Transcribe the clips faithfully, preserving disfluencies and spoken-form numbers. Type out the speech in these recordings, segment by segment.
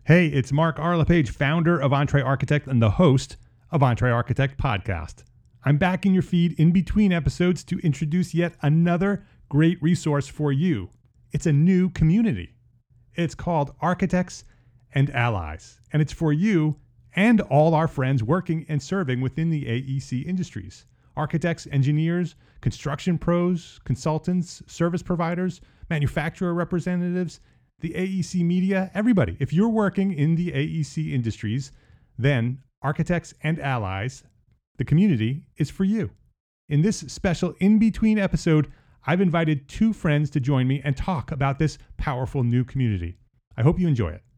Hey, it's Mark R. LePage, founder of EntreArchitect and the host of EntreArchitect Podcast. I'm back in your feed in between episodes to introduce yet another great resource for you. It's a new community. It's called Architects and Allies, and it's for you and all our friends working and serving within the A E C industries. Architects, engineers, construction pros, consultants, service providers, manufacturer representatives, the A E C media, everybody. If you're working in the A E C industries, then Architects and Allies, the community, is for you. In this special in-between episode, I've invited two friends to join me and talk about this powerful new community. I hope you enjoy it.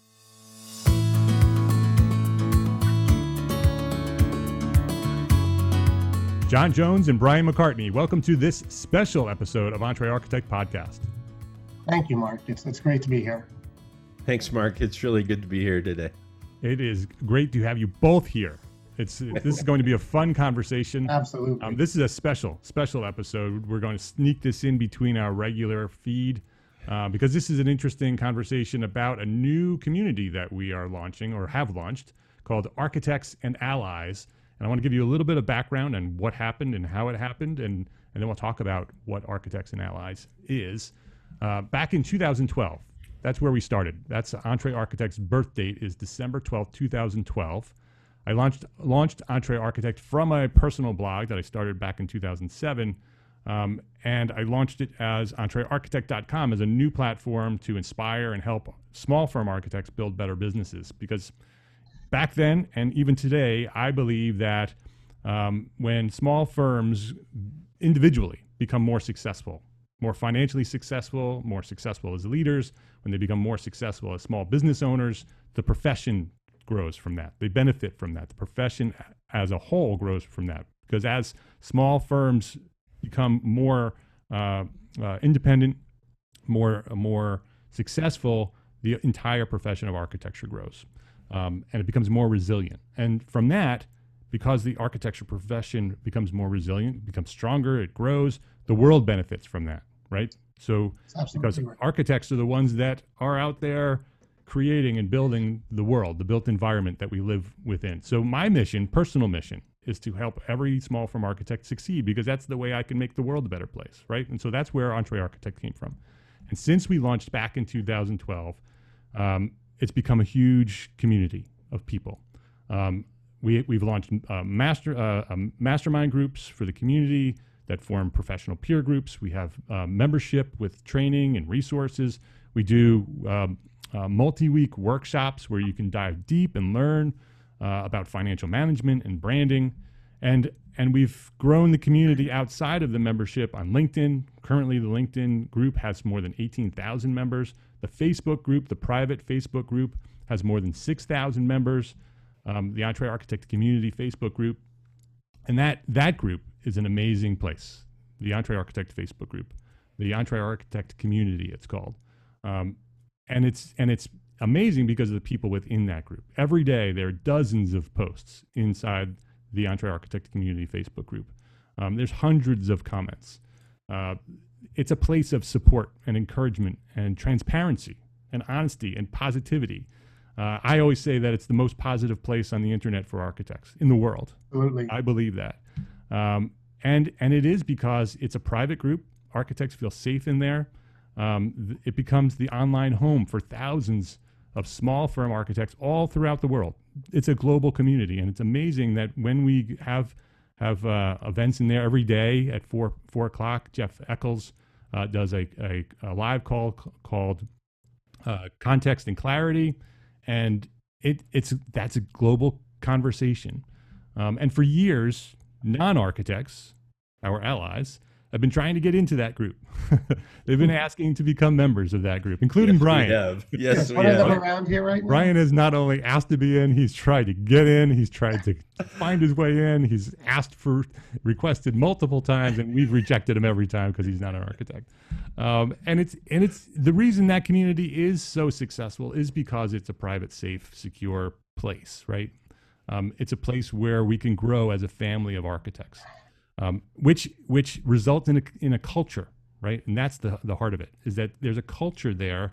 John Jones and Brian McCartney, welcome to this special episode of EntreArchitect Podcast. Thank you, Mark. It's, it's great to be here. Thanks, Mark. It's really good to be here today. It is great to have you both here. It's This is going to be a fun conversation. Absolutely. Um, this is a special, special episode. We're going to sneak this in between our regular feed uh, because this is an interesting conversation about a new community that we are launching or have launched called Architects and Allies. And I want to give you a little bit of background on what happened and how it happened, and, and then we'll talk about what Architects and Allies is. Uh, back in two thousand twelve, that's where we started. That's EntreArchitect's birth date is December twelfth, two thousand twelve. I launched launched EntreArchitect from a personal blog that I started back in two thousand seven, um, and I launched it as Entre Architect dot com as a new platform to inspire and help small firm architects build better businesses. Because back then, and even today, I believe that um, when small firms individually become more successful, more financially successful, more successful as leaders, when they become more successful as small business owners, the profession grows from that. They benefit from that. The profession as a whole grows from that. Because as small firms become more uh, uh, independent, more, more successful, the entire profession of architecture grows. Um, and it becomes more resilient. And from that, because the architecture profession becomes more resilient, becomes stronger, it grows, the world benefits from that, right? So because right. architects are the ones that are out there creating and building the world, the built environment that we live within. So my mission, personal mission, is to help every small firm architect succeed, because that's the way I can make the world a better place, right? And so that's where EntreArchitect came from. And since we launched back in two thousand twelve, um, it's become a huge community of people. Um, we, we've launched uh, master uh, um, mastermind groups for the community that form professional peer groups. We have uh, membership with training and resources. We do um, uh, multi-week workshops where you can dive deep and learn uh, about financial management and branding. And, and we've grown the community outside of the membership on LinkedIn. Currently, the LinkedIn group has more than eighteen thousand members. The Facebook group, the private Facebook group, has more than six thousand members. Um, the EntreArchitect community Facebook group. And that, that group is an amazing place. The EntreArchitect Facebook group, the EntreArchitect community, it's called. Um, and it's and it's amazing because of the people within that group. Every day, there are dozens of posts inside the EntreArchitect community Facebook group. Um, there's hundreds of comments. Uh, it's a place of support and encouragement and transparency and honesty and positivity. Uh, I always say that it's the most positive place on the internet for architects in the world. Absolutely. I believe that. Um, and and it is because it's a private group. Architects feel safe in there. Um, th- it becomes the online home for thousands of small firm architects all throughout the world. It's a global community, and it's amazing that when we have have uh, events in there every day at four four o'clock, Jeff Eccles uh, does a, a, a live call c- called uh, Context and Clarity, and it it's that's a global conversation. Um, and for years, non-architects, our allies, have been trying to get into that group. They've been asking to become members of that group, including Yes, Brian. We have. Yes, Yes, we one of them have. around here right now. Brian has not only asked to be in, he's tried to get in, he's tried to find his way in, he's asked for, requested multiple times, and we've rejected him every time because he's not an architect. Um, and it's and it's the reason that community is so successful is because it's a private, safe, secure place, right? Um, it's a place where we can grow as a family of architects, um, which which results in a in a culture, right? And that's the the heart of it, is that there's a culture there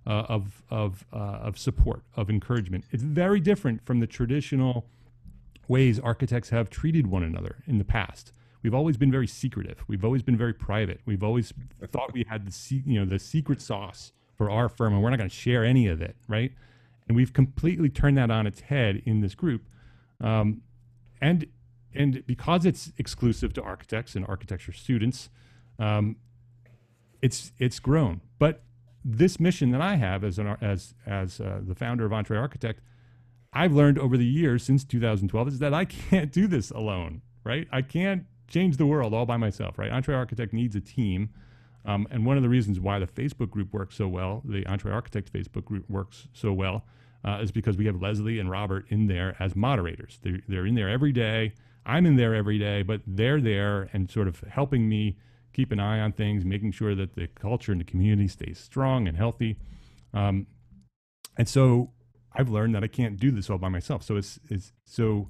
uh, of of uh, of support, of encouragement. It's very different from the traditional ways architects have treated one another in the past. We've always been very secretive. We've always been very private. We've always thought we had the se- you know the secret sauce for our firm, and we're not going to share any of it, right? And we've completely turned that on its head in this group, um, and and because it's exclusive to architects and architecture students, um, it's it's grown. But this mission that I have as an as as uh, the founder of Entre Architect, I've learned over the years since two thousand twelve is that I can't do this alone, right? I can't change the world all by myself, right? Entre Architect needs a team. Um, and one of the reasons why the Facebook group works so well, the Entre Architect Facebook group works so well, uh, is because we have Leslie and Robert in there as moderators. They're, they're in there every day. I'm in there every day, but they're there and sort of helping me keep an eye on things, making sure that the culture and the community stays strong and healthy. Um, and so I've learned that I can't do this all by myself. So it's, it's so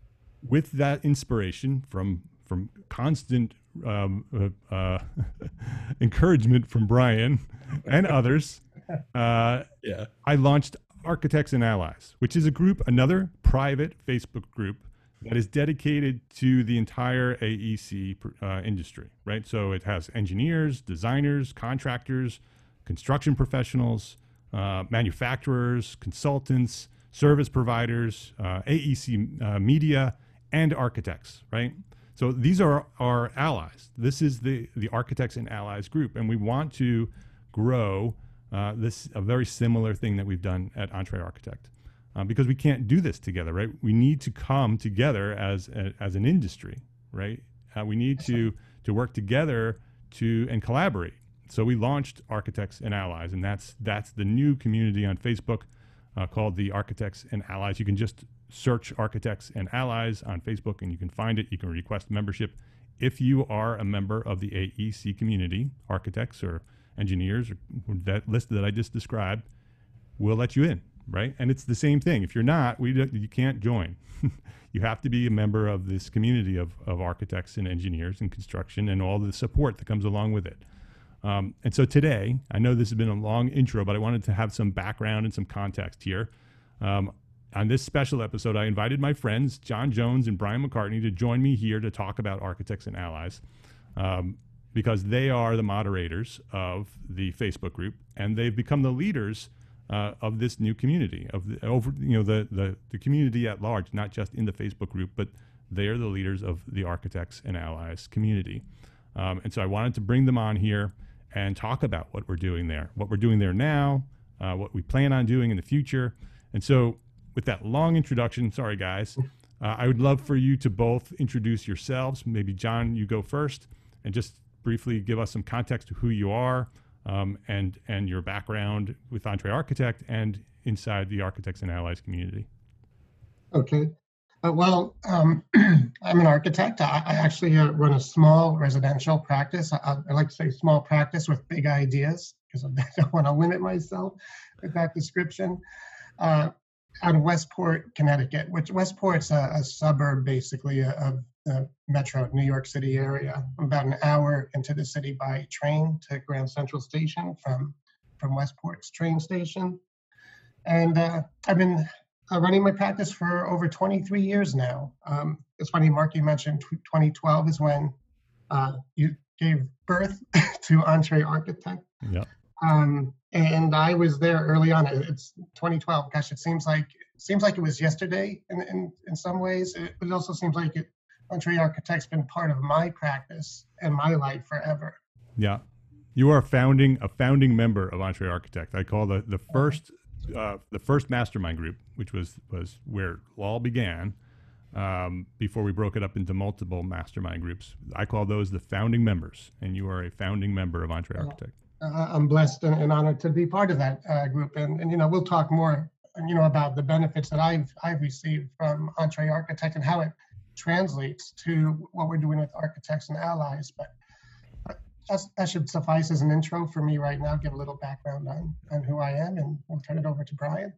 with that inspiration from from constant um, uh, uh, encouragement from Brian and others, uh, Yeah. I launched Architects and Allies, which is a group, another private Facebook group that is dedicated to the entire A E C uh, industry, right? So it has engineers, designers, contractors, construction professionals, uh, manufacturers, consultants, service providers, uh, A E C uh, media, and architects, right? So these are our allies. This is the, the Architects and Allies group, and we want to grow uh, this, a very similar thing that we've done at Entre Architect, uh, because we can't do this together, right? We need to come together as a, as an industry, right? Uh, we need to to work together to and collaborate. So we launched Architects and Allies, and that's that's the new community on Facebook uh, called the Architects and Allies. You can just search Architects and Allies on Facebook and you can find it. You can request membership. If you are a member of the A E C community, architects or engineers, or that list that I just described, we'll let you in, right? And it's the same thing. If you're not, we do, you can't join. You have to be a member of this community of, of architects and engineers and construction and all the support that comes along with it. Um, and so today, I know this has been a long intro, but I wanted to have some background and some context here. Um, On this special episode, I invited my friends, John Jones and Brian McCartney, to join me here to talk about Architects and Allies, um, because they are the moderators of the Facebook group, and they've become the leaders uh, of this new community, of the, over you know the, the the community at large, not just in the Facebook group, but they are the leaders of the Architects and Allies community. Um, and so I wanted to bring them on here and talk about what we're doing there, what we're doing there now, uh, what we plan on doing in the future, and so. With that long introduction, sorry guys, uh, I would love for you to both introduce yourselves. Maybe John, you go first, and just briefly give us some context to who you are um, and and your background with Entre Architect and inside the Architects and Allies community. Okay. Uh, well, um, I'm an architect. I, I actually uh, run a small residential practice. I, I like to say small practice with big ideas because I don't want to limit myself with that description. Uh, out of Westport, Connecticut, which Westport's a, a suburb basically of the metro New York City area. I'm about an hour into the city by train to Grand Central Station from, from Westport's train station. And uh, I've been uh, running my practice for over twenty-three years now. Um, it's funny, Mark, you mentioned twenty twelve is when uh, you gave birth to Entre Architect. Yeah. Um, and I was there early on. It's twenty twelve. Gosh, it seems like it seems like it was yesterday in in, in some ways. It, it also seems like it, Entre Architect's been part of my practice and my life forever. Yeah, you are a founding a founding member of Entre Architect. I call the the first uh, the first mastermind group, which was was where it all began. Um, before we broke it up into multiple mastermind groups, I call those the founding members, and you are a founding member of Entre Architect. Uh, I'm blessed and, and honored to be part of that uh, group, and, and you know we'll talk more, you know, about the benefits that I've I've received from Entre Architect and how it translates to what we're doing with Architects and Allies. But that's, that should suffice as an intro for me right now. Give a little background on on who I am, and we'll turn it over to Brian.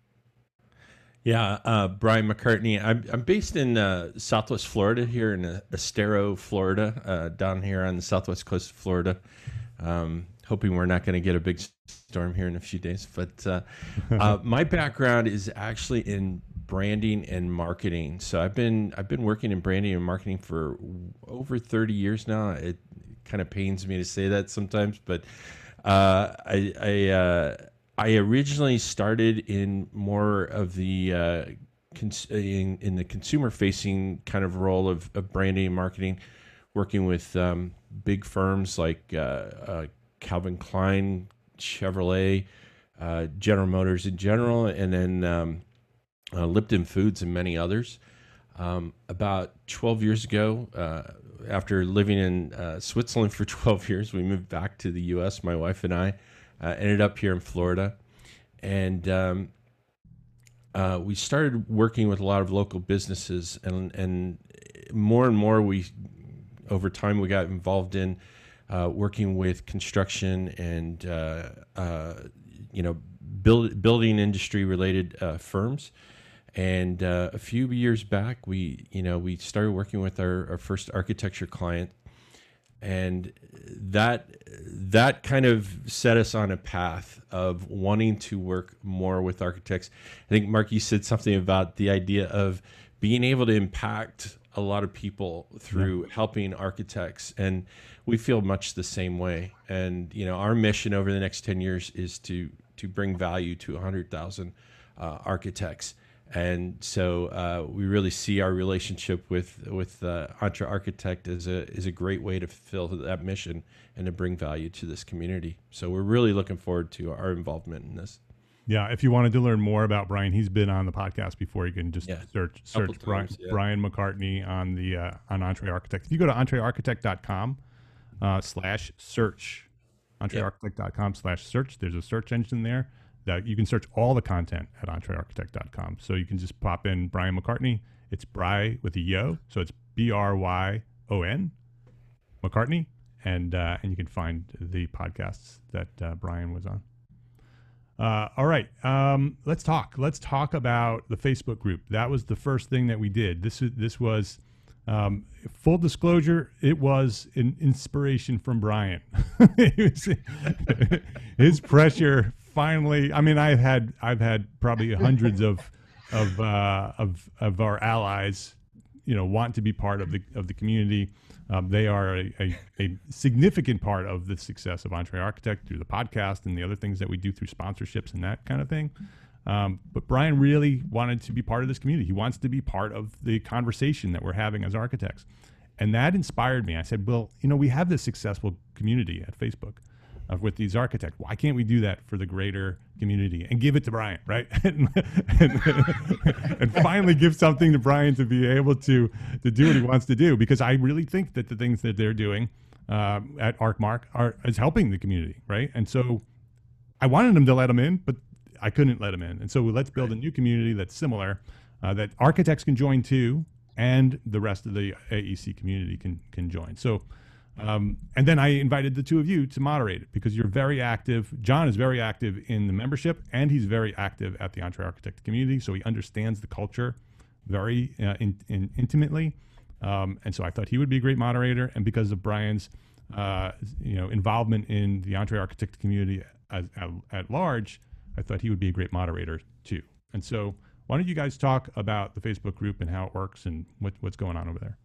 Yeah, uh, Brian McCartney. I'm I'm based in uh, Southwest Florida, here in uh, Estero, Florida, uh, down here on the southwest coast of Florida. Um, hoping we're not going to get a big storm here in a few days. But uh, uh, my background is actually in branding and marketing. So I've been I've been working in branding and marketing for over thirty years now. It kind of pains me to say that sometimes, but uh, I I, uh, I originally started in more of the uh, cons- in, in the consumer facing kind of role of, of branding and marketing, working with um, big firms like uh, uh, Calvin Klein, Chevrolet, uh, General Motors in general, and then um, uh, Lipton Foods and many others. Um, about twelve years ago, uh, after living in uh, Switzerland for twelve years, we moved back to the U S, my wife and I, uh, ended up here in Florida. And um, uh, we started working with a lot of local businesses, and, and more and more we, over time, we got involved in uh, working with construction and uh, uh, you know build, building industry related uh, firms. And uh, a few years back, we you know we started working with our, our first architecture client, and that that kind of set us on a path of wanting to work more with architects. I think, Mark, you said something about the idea of being able to impact a lot of people through yeah. helping architects, and we feel much the same way. And you know, our mission over the next ten years is to to bring value to one hundred thousand uh, architects. And so uh, we really see our relationship with with uh, Entre Architect as a is a great way to fulfill that mission and to bring value to this community. So we're really looking forward to our involvement in this. Yeah, if you wanted to learn more about Brian, he's been on the podcast before. You can just yeah, search search Brian, times, yeah. Brian McCartney on the uh, on Entre Architect. If you go to entre architect dot com uh, slash search, entre architect dot com slash search, there's a search engine there that you can search all the content at entre architect dot com. So you can just pop in Brian McCartney. It's Bry with a yo, so it's B R Y O N McCartney, and uh, and you can find the podcasts that uh, Brian was on. Uh, all right, um, let's talk. Let's talk about the Facebook group. That was the first thing that we did. This is this was um, full disclosure. It was an inspiration from Brian. It was, his pressure finally. I mean, I've had I've had probably hundreds of of uh, of of our allies, you know, want to be part of the of the community. Um, they are a, a, a significant part of the success of Entre Architect through the podcast and the other things that we do through sponsorships and that kind of thing. Um, but Brian really wanted to be part of this community. He wants to be part of the conversation that we're having as architects. And that inspired me. I said, well, you know, we have this successful community at Facebook uh, with these architects. Why can't we do that for the greater community and give it to Brian, right? and, and, and finally give something to Brian to be able to, to do what he wants to do. Because I really think that the things that they're doing uh, at ArcMark are is helping the community, right? And so I wanted them to let them in, but I couldn't let them in. And so let's build a new community that's similar, uh, that architects can join too, and the rest of the A E C community can can join. So, um, and then I invited the two of you to moderate it because you're very active. John is very active in the membership, and he's very active at the Entre Architect community. So he understands the culture very uh, in, in intimately. Um, and so I thought he would be a great moderator. And because of Brian's, uh, you know, involvement in the Entre Architect community as, at, at large, I thought he would be a great moderator too. And so why don't you guys talk about the Facebook group and how it works and what, what's going on over there?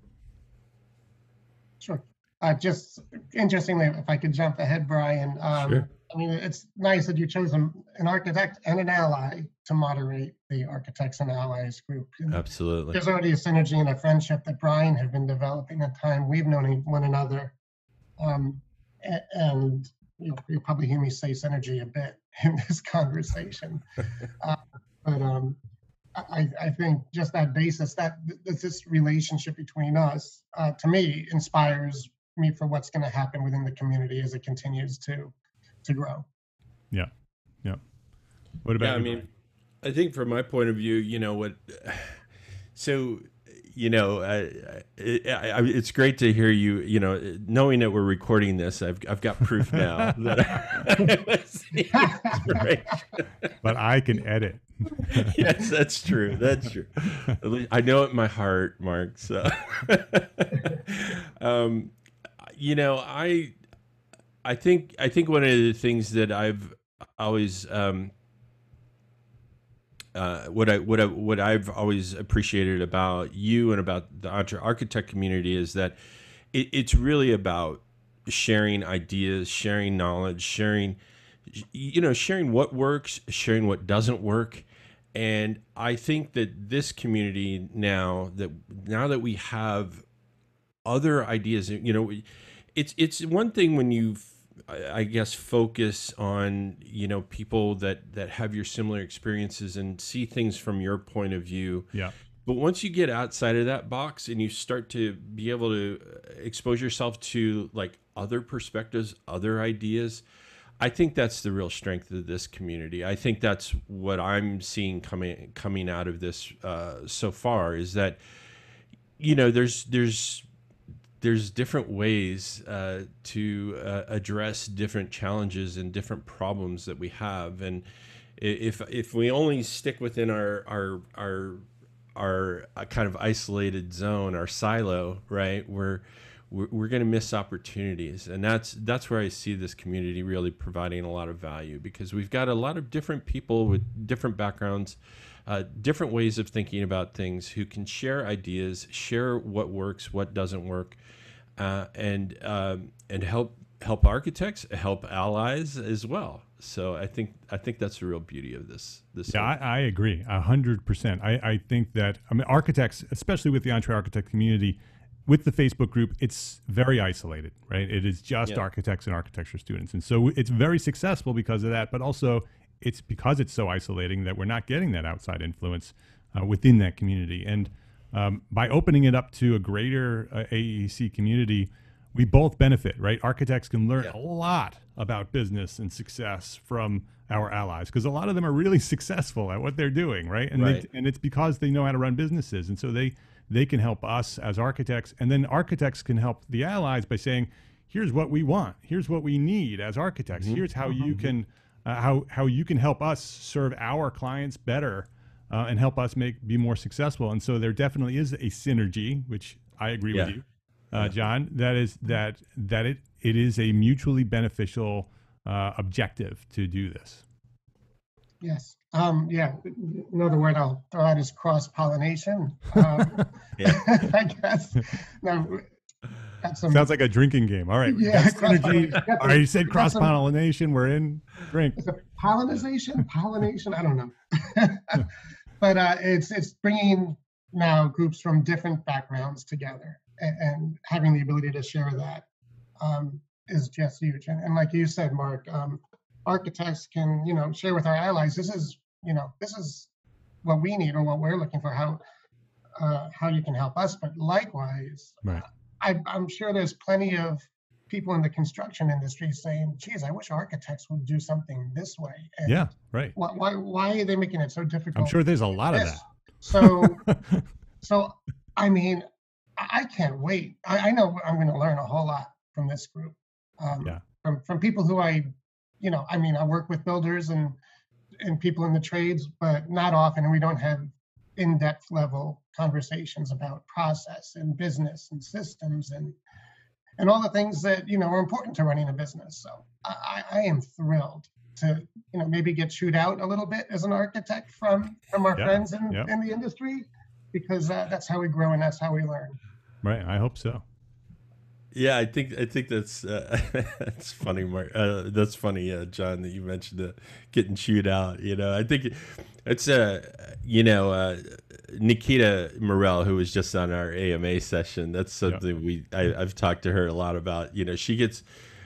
Sure. Uh, just interestingly, if I could jump ahead, Brian, um, sure. I mean, it's nice that you chose an, an architect and an ally to moderate the Architects and Allies group. And absolutely. There's already a synergy and a friendship that Brian had been developing at the time. We've known one another. Um, and, and you know, you'll probably hear me say synergy a bit in this conversation. uh, but um, I, I think just that basis, that th- this relationship between us, uh, to me, inspires me for what's going to happen within the community as it continues to to grow. Yeah, yeah. What about yeah, I mean, I think from my point of view, you know what, so you know, uh, it, I, it's great to hear you. You know, knowing that we're recording this, I've I've got proof now that I was right. But I can edit. Yes, that's true. That's true. At least I know it in my heart, Mark. So, um, you know, I I think I think one of the things that I've always um, uh, what I what I what I've always appreciated about you and about the Entre Architect community is that it, it's really about sharing ideas, sharing knowledge, sharing you know sharing what works, sharing what doesn't work. And I think that this community now that now that we have other ideas, you know, it's it's one thing when you, I guess, focus on you know people that that have your similar experiences and see things from your point of view. Yeah. But once you get outside of that box and you start to be able to expose yourself to like other perspectives, other ideas, I think that's the real strength of this community. I think that's what I'm seeing coming coming out of this uh, so far is that you know there's there's there's different ways uh, to uh, address different challenges and different problems that we have, and if if we only stick within our our our our kind of isolated zone, our silo, right, we're we're, we're going to miss opportunities. And that's that's where I see this community really providing a lot of value, because we've got a lot of different people with different backgrounds, uh, different ways of thinking about things, who can share ideas, share what works, what doesn't work, uh, and um, and help help architects, help allies as well. So I think I think that's the real beauty of this. This yeah, I, I agree a hundred percent. I I think that I mean architects, especially with the Entre Architect community, with the Facebook group, it's very isolated, right? It is just yeah. architects and architecture students, and so it's very successful because of that. But also, it's because it's so isolating that we're not getting that outside influence uh, within that community. And um, by opening it up to a greater uh, A E C community, we both benefit, right? Architects can learn Yeah. a lot about business and success from our allies, because a lot of them are really successful at what they're doing, right? And Right. They, and it's because they know how to run businesses, and so they they can help us as architects, and then architects can help the allies by saying, "Here's what we want. Here's what we need as architects. Mm-hmm. Here's how you can uh, how how you can help us serve our clients better uh, and help us make be more successful." And so there definitely is a synergy, which I agree Yeah. with you, uh, John. That is that that it it is a mutually beneficial uh, objective to do this. Yes. Um, yeah. Another word I'll throw out is cross-pollination. Um, Yeah. I guess. Now, got some, Sounds like a drinking game. All right, we Yeah, got synergy. cross-pollination. All right, you said We got some- cross-pollination. We're in. Drink. is it pollinization? Pollination? I don't know. But uh, it's it's bringing now groups from different backgrounds together, and, and having the ability to share that um, is just huge. And, and like you said, Mark, um, architects can you know share with our allies. This is you know this is what we need or what we're looking for. How uh, how you can help us, but likewise, Right. I, I'm sure there's plenty of people in the construction industry saying, "Geez, I wish architects would do something this way." And Yeah. Right. Why, why, why are they making it so difficult? I'm sure there's a lot of Yes. So, that. so I mean, I, I can't wait. I, I know I'm going to learn a whole lot from this group. Um, Yeah. From from people who I, you know, I mean, I work with builders and and people in the trades, but not often, and we don't have in-depth level conversations about process and business and systems and and all the things that you know are important to running a business. So I, I am thrilled to you know maybe get chewed out a little bit as an architect from from our Yeah, friends in, yeah. in the industry, because uh, that's how we grow and that's how we learn. Right. I hope so. Yeah, I think I think that's uh, that's funny, Mark. Uh, that's funny, uh, John, that you mentioned uh, getting chewed out. You know, I think it's uh, you know, uh, Nikita Morel, who was just on our A M A session. That's something we I, I've talked to her a lot about. You know, she gets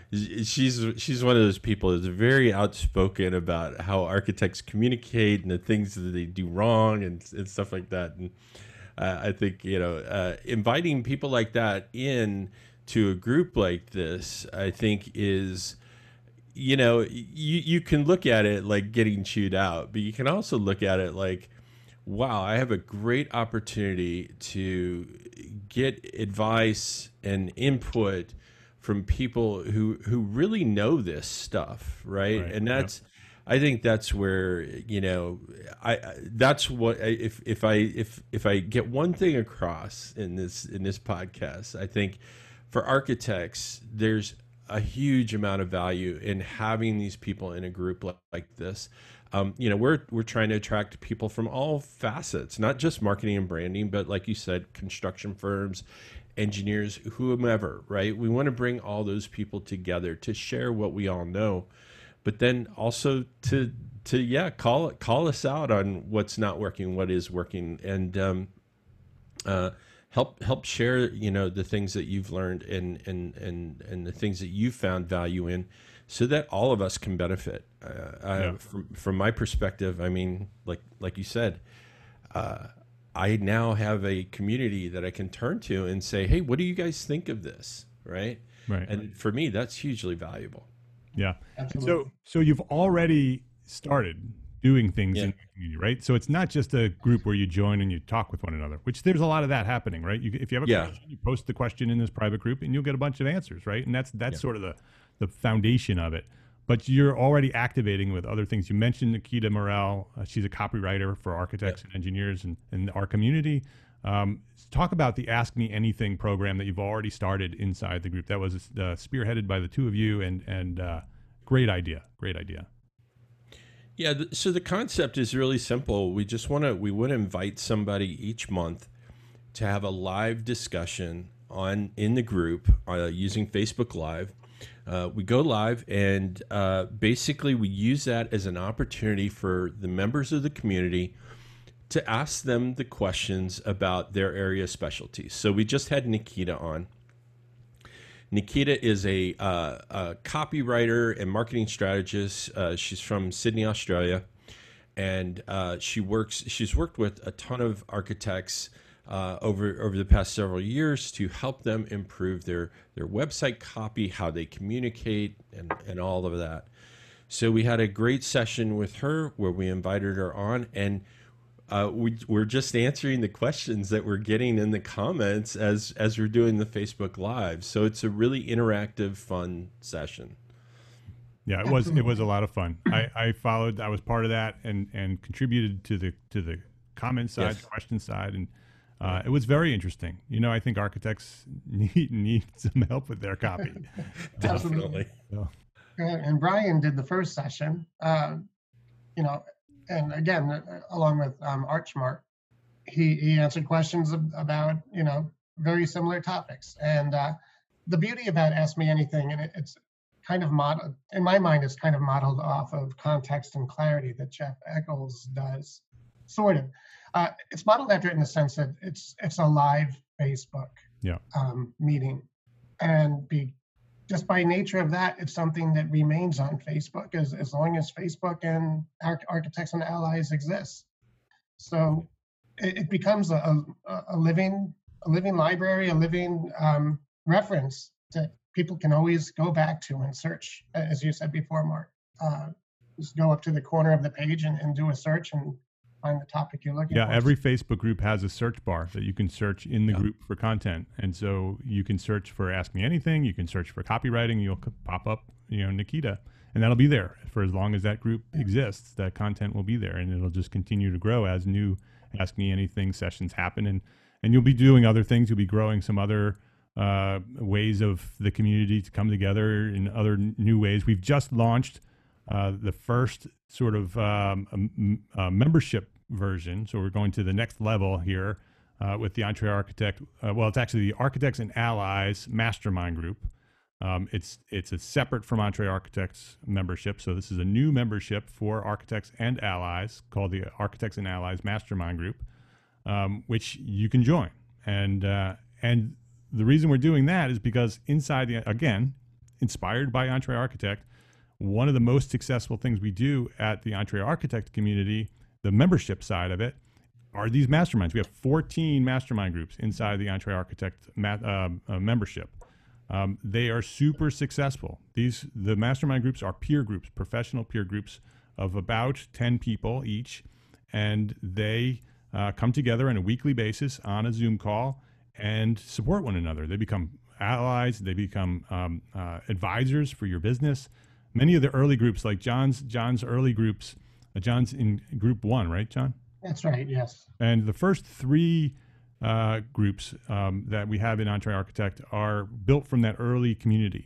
she's she's one of those people that's very outspoken about how architects communicate and the things that they do wrong and and stuff like that. And uh, I think you know, uh, inviting people like that in to a group like this, I think is, you know, you, you can look at it like getting chewed out, but you can also look at it like, wow, I have a great opportunity to get advice and input from people who, who really know this stuff. Right. Right, And that's, I think that's where, you know, I, I that's what, I, if, if I, if, if I get one thing across in this, in this podcast, I think, for architects, there's a huge amount of value in having these people in a group like, like this. Um, you know, we're we're trying to attract people from all facets, not just marketing and branding, but like you said, construction firms, engineers, whomever, right? We want to bring all those people together to share what we all know, but then also to to yeah, call it call us out on what's not working, what is working, and um, uh, help help share, you know, the things that you've learned and and and and the things that you've found value in, so that all of us can benefit. Uh, Yeah. I, from from my perspective, I mean, like like you said, uh, I now have a community that I can turn to and say, hey, what do you guys think of this, right? Right. And for me, that's hugely valuable. Yeah. Absolutely. So, so you've already started doing things Yeah. in the community, right? So it's not just a group where you join and you talk with one another, which there's a lot of that happening, right? You, if you have a Yeah. question, you post the question in this private group and you'll get a bunch of answers, right? And that's that's Yeah. sort of the the foundation of it. But you're already activating with other things. You mentioned Nikita Morel. Uh, she's a copywriter for architects Yeah. and engineers in, in our community. Um, talk about the Ask Me Anything program that you've already started inside the group. That was uh, spearheaded by the two of you, and and uh, great idea, great idea. Yeah, th- so the concept is really simple. We just want to we want to invite somebody each month to have a live discussion on in the group uh, using Facebook Live. Uh, we go live, and uh, basically we use that as an opportunity for the members of the community to ask them the questions about their area specialties. So we just had Nikita on. Nikita is a, uh, a copywriter and marketing strategist. Uh, she's from Sydney, Australia, and uh, she works. She's worked with a ton of architects uh, over over the past several years to help them improve their their website copy, how they communicate, and and all of that. So we had a great session with her where we invited her on, and Uh, we, we're just answering the questions that we're getting in the comments as as we're doing the Facebook Live. So it's a really interactive, fun session. Yeah, it was it was a lot of fun. I, I followed. I was part of that and and contributed to the to the comment side, Yes. question side, and uh, it was very interesting. You know, I think architects need need some help with their copy. Definitely. So, And and Brian did the first session, uh, you know, and again, uh, along with um, Archmark, he, he answered questions ab- about, you know, very similar topics. And uh, the beauty about Ask Me Anything, and it, it's kind of modeled, in my mind, it's kind of modeled off of Context and Clarity that Jeff Eccles does, sort of. Uh, it's modeled after it in the sense that it's it's a live Facebook Yeah. um, meeting. And be, just by nature of that, it's something that remains on Facebook as, as long as Facebook and Arch- Architects and Allies exists. So it, it becomes a, a, a living a living library, a living um, reference that people can always go back to and search, as you said before, Mark. Uh, just go up to the corner of the page and, and do a search and find the topic you're looking yeah, for. every Facebook group has a search bar that you can search in the Yeah. group for content, and so you can search for Ask Me Anything. You can search for copywriting. You'll c- pop up, you know, Nikita, and that'll be there for as long as that group exists. That content will be there, and it'll just continue to grow as new Ask Me Anything sessions happen, and and you'll be doing other things. You'll be growing some other uh, ways of the community to come together in other n- new ways. We've just launched uh, the first sort of um, um, uh, membership version. So we're going to the next level here uh, with the Entree Architect. Uh, well, it's actually the Architects and Allies Mastermind Group. Um, it's it's a separate from Entree Architects membership. So this is a new membership for architects and allies called the Architects and Allies Mastermind Group, um, which you can join. And uh, and the reason we're doing that is because inside the, again, inspired by Entree Architect, one of the most successful things we do at the Entree Architect community, the membership side of it, are these masterminds. We have fourteen mastermind groups inside the Entree Architect ma- uh, uh, membership. Um, they are super successful. These the mastermind groups are peer groups, professional peer groups of about ten people each, and they uh, come together on a weekly basis on a Zoom call and support one another. They become allies. They become um, uh, advisors for your business. Many of the early groups, like John's John's early groups, uh, John's in group one, right, John? That's right, yes. And the first three uh, groups um, that we have in Entree Architect are built from that early community.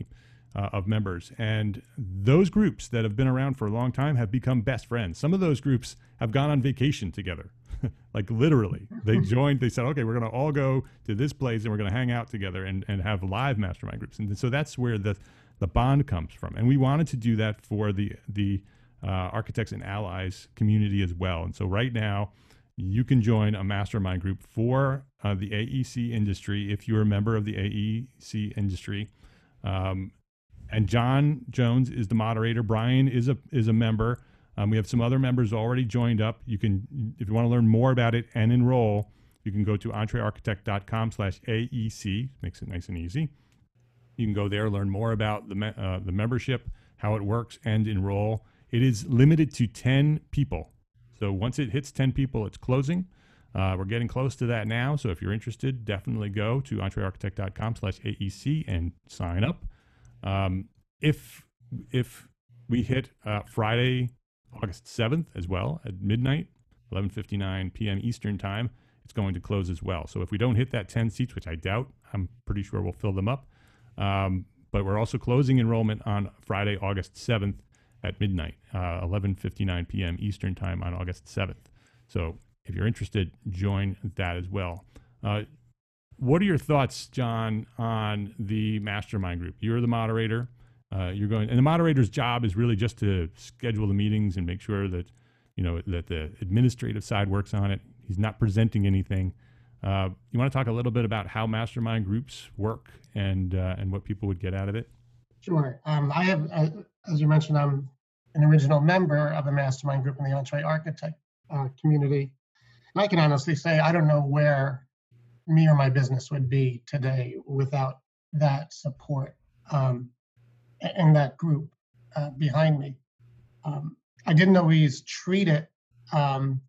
uh, of members. And those groups that have been around for a long time have become best friends. Some of those groups have gone on vacation together, like literally. They joined, they said, okay, we're going to all go to this place and we're going to hang out together and, and have live mastermind groups. And so that's where the, the bond comes from. And we wanted to do that for the, the uh, Architects and Allies community as well. And so right now, you can join a mastermind group for uh, the A E C industry if you're a member of the A E C industry. Um, and John Jones is the moderator. Brian is a is a member. Um, we have some other members already joined up. You can, if you want to learn more about it and enroll, you can go to entrearchitect.com slash AEC. Makes it nice and easy. You can go there, learn more about the me- uh, the membership, how it works, and enroll. It is limited to ten people. So once it hits ten people, it's closing. Uh, we're getting close to that now. So if you're interested, definitely go to entrearchitect.com slash AEC and sign up. Um, if if we hit uh, Friday, August seventh as well at midnight, eleven fifty-nine p.m. Eastern time, it's going to close as well. So if we don't hit that ten seats, which I doubt, I'm pretty sure we'll fill them up. Um, but we're also closing enrollment on Friday, August seventh at midnight, uh, eleven fifty-nine p.m. Eastern time on August seventh. So if you're interested, join that as well. Uh, what are your thoughts, John, on the mastermind group? You're the moderator. Uh, you're going, and the moderator's job is really just to schedule the meetings and make sure that, you know, that the administrative side works on it. He's not presenting anything. Uh, you want to talk a little bit about how mastermind groups work and uh, and what people would get out of it? Sure. Um, I have, uh, as you mentioned, I'm an original member of a mastermind group in the Entre Architect uh, community. And I can honestly say I don't know where me or my business would be today without that support um, and that group uh, behind me. Um, I didn't always treat it um,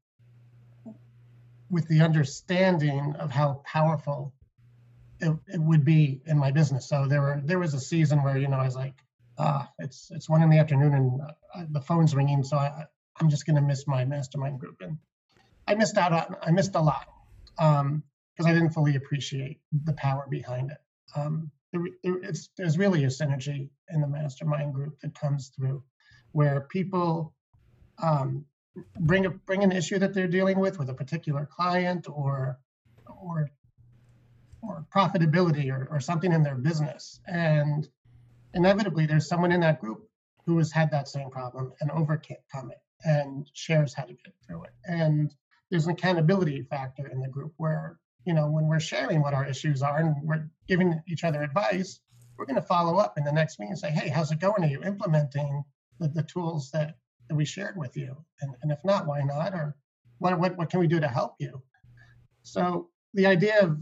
with the understanding of how powerful it, it would be in my business. So there were there was a season where, you know, I was like, ah, it's it's one in the afternoon and uh, the phone's ringing, so I, I'm just going to miss my mastermind group. And I missed out on, I missed a lot because um, I didn't fully appreciate the power behind it. Um, there, there, it's, there's really a synergy in the mastermind group that comes through where people um, bring a, bring an issue that they're dealing with with a particular client or or or profitability or, or something in their business. And inevitably there's someone in that group who has had that same problem and overcome it and shares how to get through it. And there's an accountability factor in the group where, you know, when we're sharing what our issues are and we're giving each other advice, we're going to follow up in the next meeting and say, hey, how's it going? Are you implementing the, the tools that, that we shared with you? And, and if not, why not? Or what, what, what can we do to help you? So the idea of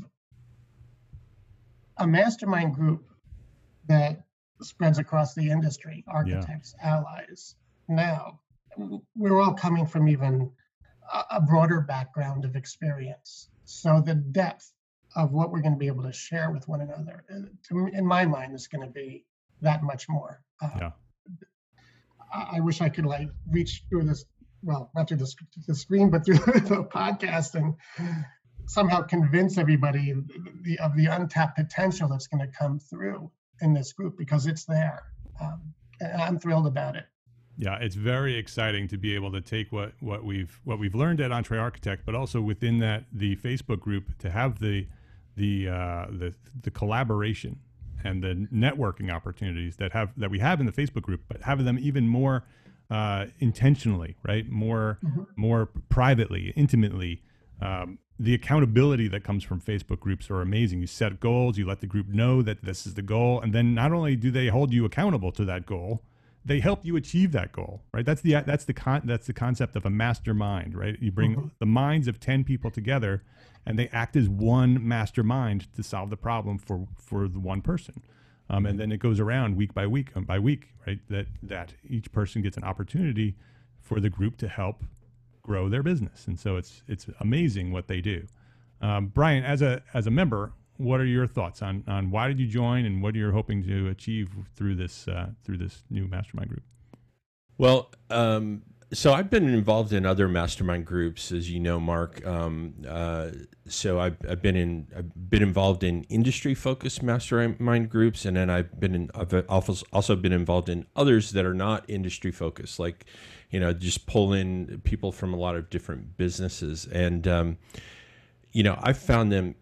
a mastermind group that spreads across the industry, architects, yeah. allies, now, we're all coming from even a, a broader background of experience. So the depth of what we're going to be able to share with one another, to me, in my mind, is going to be that much more. Uh, yeah. I, I wish I could like reach through this, well, not through the, the screen, but through the podcast and somehow convince everybody the, of the untapped potential that's going to come through in this group, because it's there. Um, and I'm thrilled about it. Yeah, it's very exciting to be able to take what, what we've what we've learned at Entre Architect, but also within that the Facebook group to have the the uh, the the collaboration and the networking opportunities that have that we have in the Facebook group, but having them even more uh, intentionally, right? More mm-hmm. more privately, intimately. Um, the accountability that comes from Facebook groups are amazing. You set goals, you let the group know that this is the goal, and then not only do they hold you accountable to that goal, they help you achieve that goal, right? That's the that's the con that's the concept of a mastermind, right? You bring mm-hmm. the minds of ten people together, and they act as one mastermind to solve the problem for for the one person, um, and then it goes around week by week um, by week, right? That that each person gets an opportunity for the group to help grow their business, and so it's it's amazing what they do. Um, Brian, as a as a member, what are your thoughts on on why did you join and what you're hoping to achieve through this uh, through this new mastermind group? Well, um, so I've been involved in other mastermind groups, as you know, Mark. Um, uh, so I've, I've been in, I've been involved in industry-focused mastermind groups, and then I've been in, I've also also been involved in others that are not industry-focused, like, you know, just pull in people from a lot of different businesses, and um, you know, I've found them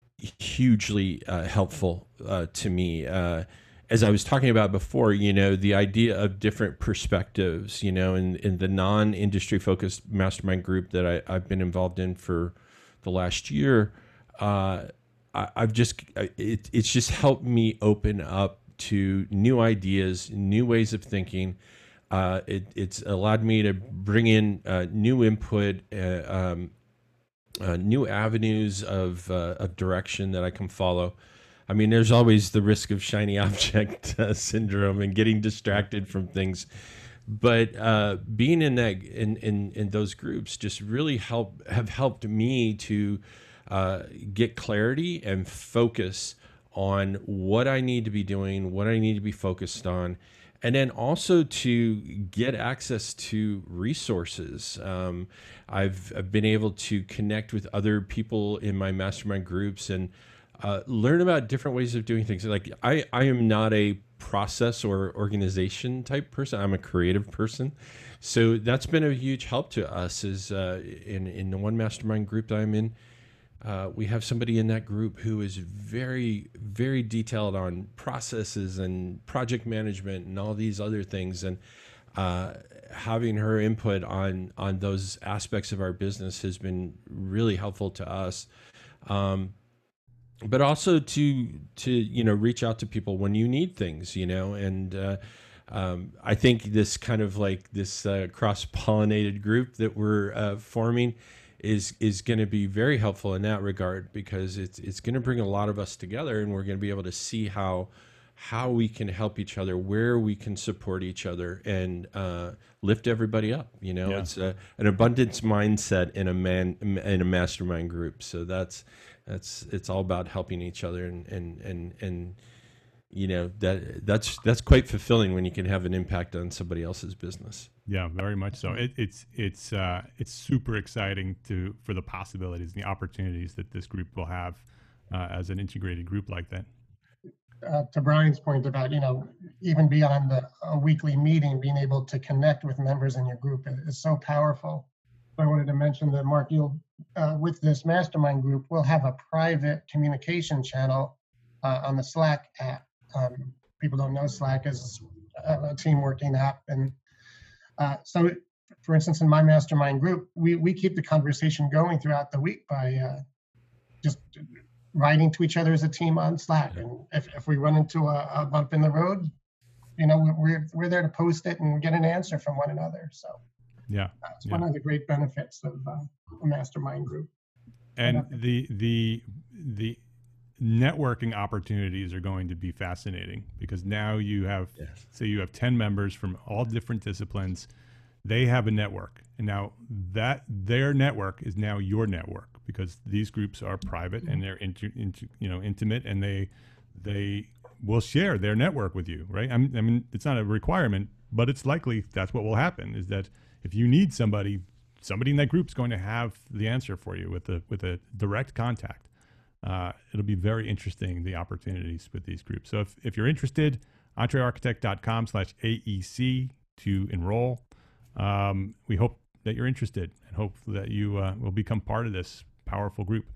hugely uh, helpful uh, to me. Uh, As I was talking about before, you know, the idea of different perspectives, you know, in, in the non-industry focused mastermind group that I, I've been involved in for the last year, uh, I, I've just, it, it's just helped me open up to new ideas, new ways of thinking. Uh, it, it's allowed me to bring in uh, new input, uh, um, uh, new avenues of, uh, of direction that I can follow. I mean, there's always the risk of shiny object uh, syndrome and getting distracted from things, but uh, being in that in, in in those groups just really help have helped me to uh, get clarity and focus on what I need to be doing, what I need to be focused on, and then also to get access to resources. Um, I've, I've been able to connect with other people in my mastermind groups and Uh, learn about different ways of doing things. Like I, I am not a process or organization type person. I'm a creative person. So that's been a huge help to us is uh, in, in the one mastermind group that I'm in, uh, we have somebody in that group who is very, very detailed on processes and project management and all these other things. And uh, having her input on, on those aspects of our business has been really helpful to us. Um, but also to to you know reach out to people when you need things, you know, and uh, um, I think this kind of like this uh, cross-pollinated group that we're uh, forming is is going to be very helpful in that regard, because it's it's going to bring a lot of us together, and we're going to be able to see how how we can help each other, where we can support each other, and uh, lift everybody up. You know, yeah. It's a, an abundance mindset in a man in a mastermind group. So that's. That's it's all about helping each other, and and and and you know that that's that's quite fulfilling when you can have an impact on somebody else's business. Yeah, very much so. It, it's it's uh, it's super exciting to for the possibilities and the opportunities that this group will have uh, as an integrated group like that. Uh, to Brian's point about, you know, even beyond the a weekly meeting, being able to connect with members in your group is, is so powerful. I wanted to mention that, Mark, you'll, uh, with this mastermind group, we'll have a private communication channel uh, on the Slack app. Um, people don't know Slack is a, a team working app. And uh, so, for instance, in my mastermind group, we, we keep the conversation going throughout the week by uh, just writing to each other as a team on Slack. And if, if we run into a, a bump in the road, you know, we're, we're there to post it and get an answer from one another. So. Yeah, that's yeah. one of the great benefits of uh, a mastermind group. And the the the networking opportunities are going to be fascinating, because now you have, yes. say you have ten members from all different disciplines. They have a network, and now that their network is now your network, because these groups are private and they're inter, inter, you know intimate, and they they will share their network with you, right? I mean, I mean, it's not a requirement, but it's likely that's what will happen. Is that if you need somebody, somebody in that group is going to have the answer for you with a with a direct contact. Uh, it'll be very interesting, the opportunities with these groups. So if, if you're interested, entrearchitect.com slash AEC to enroll. Um, we hope that you're interested and hope that you uh, will become part of this powerful group.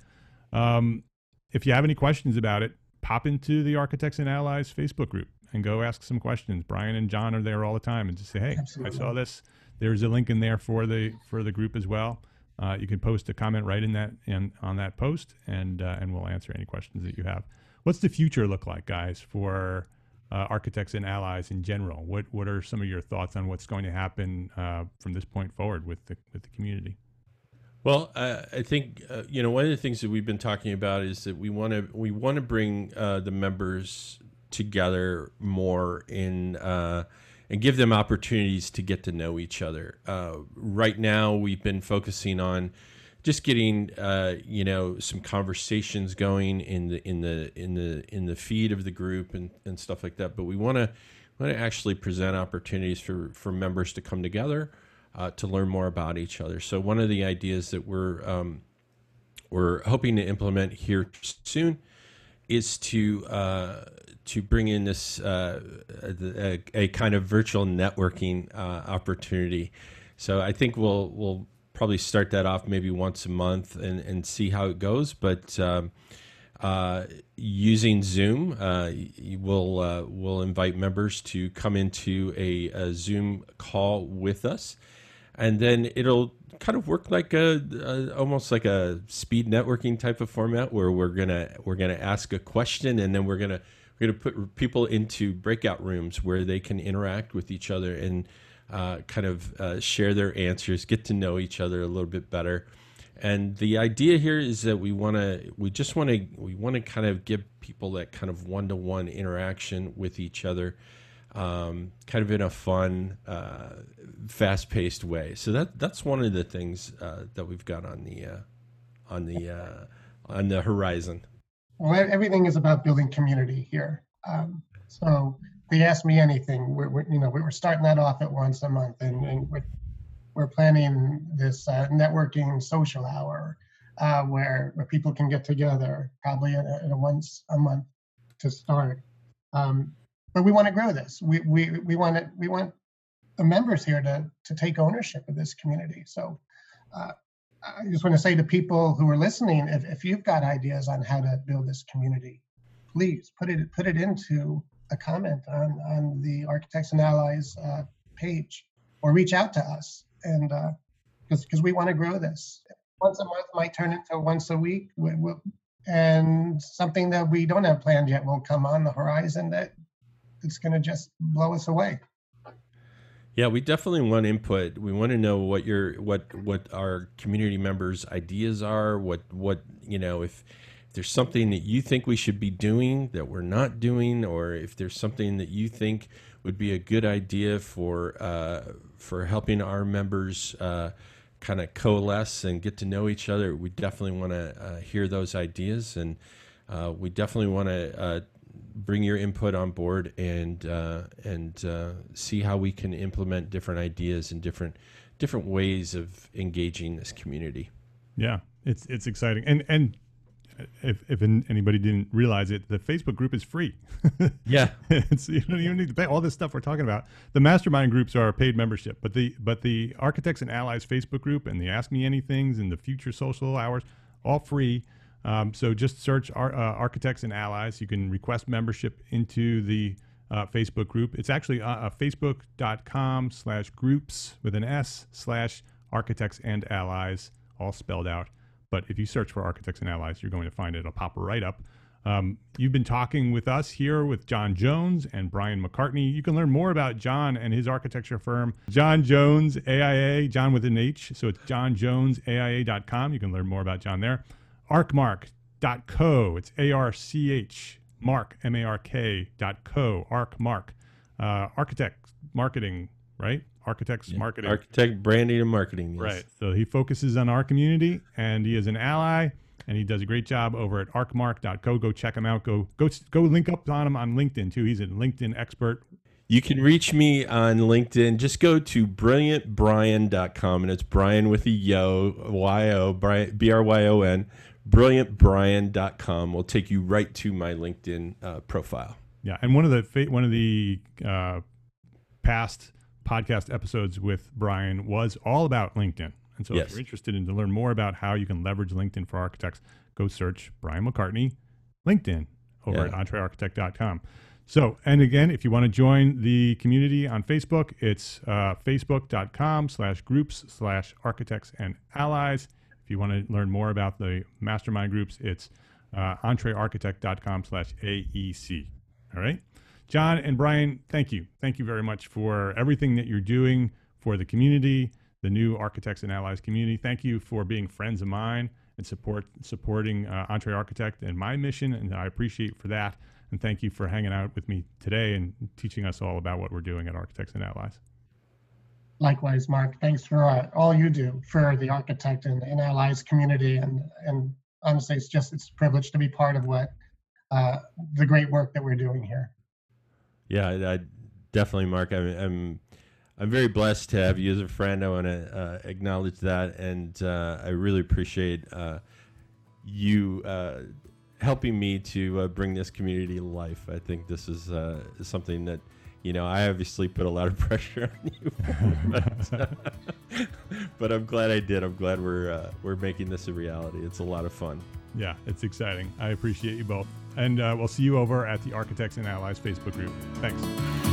Um, if you have any questions about it, pop into the Architects and Allies Facebook group and go ask some questions. Brian and John are there all the time, and just say, hey, Absolutely. I saw this. There's a link in there for the for the group as well. Uh, you can post a comment right in that in, on that post, and uh, and we'll answer any questions that you have. What's the future look like, guys, for uh, Architects and Allies in general? What what are some of your thoughts on what's going to happen uh, from this point forward with the with the community? Well, uh, I think uh, you know one of the things that we've been talking about is that we want to we want to bring uh, the members together more in. Uh, and give them opportunities to get to know each other. Uh, right now, we've been focusing on just getting, uh, you know, some conversations going in the in the in the in the feed of the group and, and stuff like that. But we want to want to actually present opportunities for for members to come together uh, to learn more about each other. So one of the ideas that we're um, we're hoping to implement here soon is to uh, to bring in this uh, a, a kind of virtual networking uh, opportunity. So I think we'll we'll probably start that off maybe once a month and, and see how it goes. But um, uh, using Zoom, uh, we'll uh, we'll invite members to come into a, a Zoom call with us, and then it'll kind of work like a, a almost like a speed networking type of format where we're gonna we're gonna ask a question, and then we're gonna we're gonna put people into breakout rooms where they can interact with each other and uh, kind of uh, share their answers, get to know each other a little bit better. And the idea here is that we want to we just want to we want to kind of give people that kind of one-to-one interaction with each other, um, kind of in a fun, uh, fast-paced way. So that that's one of the things uh, that we've got on the uh, on the uh, on the horizon. Well, everything is about building community here. Um, so they ask me anything. We're, we're you know we're starting that off at once a month, and, and we're we're planning this uh, networking social hour uh, where where people can get together, probably at a, at a once a month to start. Um, but we want to grow this. We we we want it. We want the members here to to take ownership of this community. So uh, I just want to say to people who are listening, if, if you've got ideas on how to build this community, please put it put it into a comment on on the Architects and Allies uh, page, or reach out to us. And because uh, because we want to grow this. Once a month might turn into once a week, we, we, and something that we don't have planned yet will come on the horizon that it's going to just blow us away. Yeah, we definitely want input. We want to know what your what what our community members' ideas are. What what you know if. If there's something that you think we should be doing that we're not doing, or if there's something that you think would be a good idea for uh, for helping our members uh, kind of coalesce and get to know each other, we definitely want to uh, hear those ideas, and uh, we definitely want to uh, bring your input on board and uh, and uh, see how we can implement different ideas and different different ways of engaging this community. Yeah, it's it's exciting, and and. If if anybody didn't realize it, the Facebook group is free. Yeah, it's, you don't even need to pay. All this stuff we're talking about, the mastermind groups are a paid membership, but the but the Architects and Allies Facebook group and the Ask Me Anythings and the Future Social Hours, all free. Um, so just search our, uh, Architects and Allies. You can request membership into the uh, Facebook group. It's actually uh, uh, facebook.com slash groups with an S slash Architects and Allies, all spelled out. But if you search for Architects and Allies, you're going to find it. It'll pop right up. Um, you've been talking with us here with John Jones and Brian McCartney. You can learn more about John and his architecture firm, John Jones A I A, John with an H. So it's john jones A I A dot com. You can learn more about John there. archmark dot co. It's A R C H, Mark, M A R K dot co, Archmark. Uh, architect marketing, right? Architects yeah. marketing. Architect branding and marketing. Yes. Right. So he focuses on our community, and he is an ally, and he does a great job over at archmark dot co. Go check him out. Go go go link up on him on LinkedIn too. He's a LinkedIn expert. You can reach me on LinkedIn. Just go to brilliant bryan dot com, and it's Brian with a yo, Y O, B R Y O N, brilliant bryan dot com will take you right to my LinkedIn uh, profile. Yeah, and one of the one of the uh, past podcast episodes with Brian was all about LinkedIn. And so yes. if you're interested in to learn more about how you can leverage LinkedIn for architects, go search Brian McCartney LinkedIn over yeah. at entree architect dot com. So, and again, if you want to join the community on Facebook, it's uh, facebook.com slash groups slash architects and allies. If you want to learn more about the mastermind groups, it's uh, entree architect dot com slash A E C. All right. John and Brian, thank you. Thank you very much for everything that you're doing for the community, the new Architects and Allies community. Thank you for being friends of mine and support supporting uh, Entree Architect and my mission, and I appreciate for that. And thank you for hanging out with me today and teaching us all about what we're doing at Architects and Allies. Likewise, Mark. Thanks for uh, all you do for the Architect and, and Allies community. And, and honestly, it's just it's a privilege to be part of what uh, the great work that we're doing here. Yeah, I, I definitely, Mark. I'm, I'm I'm very blessed to have you as a friend. I want to uh, acknowledge that, and uh, I really appreciate uh, you uh, helping me to uh, bring this community to life. I think this is uh, something that, you know, I obviously put a lot of pressure on you, but, uh, but I'm glad I did. I'm glad we're uh, we're making this a reality. It's a lot of fun. Yeah, it's exciting. I appreciate you both. And uh, we'll see you over at the Architects and Allies Facebook group. Thanks.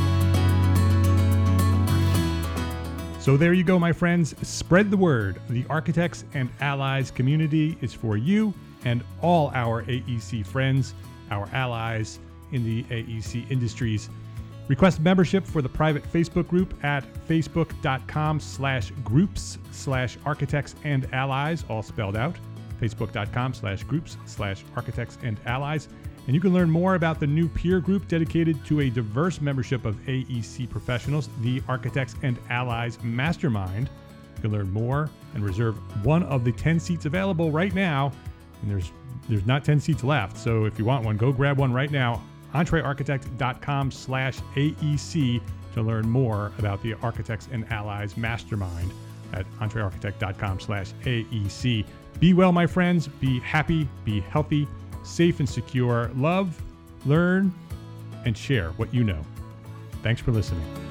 So there you go, my friends. Spread the word. The Architects and Allies community is for you and all our A E C friends, our allies in the A E C industries. Request membership for the private Facebook group at facebook.com slash groups slash architects and allies, all spelled out. Facebook.com slash groups slash architects and allies. And you can learn more about the new peer group dedicated to a diverse membership of A E C professionals, the Architects and Allies Mastermind. You can learn more and reserve one of the ten seats available right now. And there's there's not ten seats left. So if you want one, go grab one right now. entrearchitect.com slash AEC to learn more about the Architects and Allies Mastermind at entrearchitect.com slash AEC. Be well, my friends. Be happy, be healthy, safe and secure. Love, learn, and share what you know. Thanks for listening.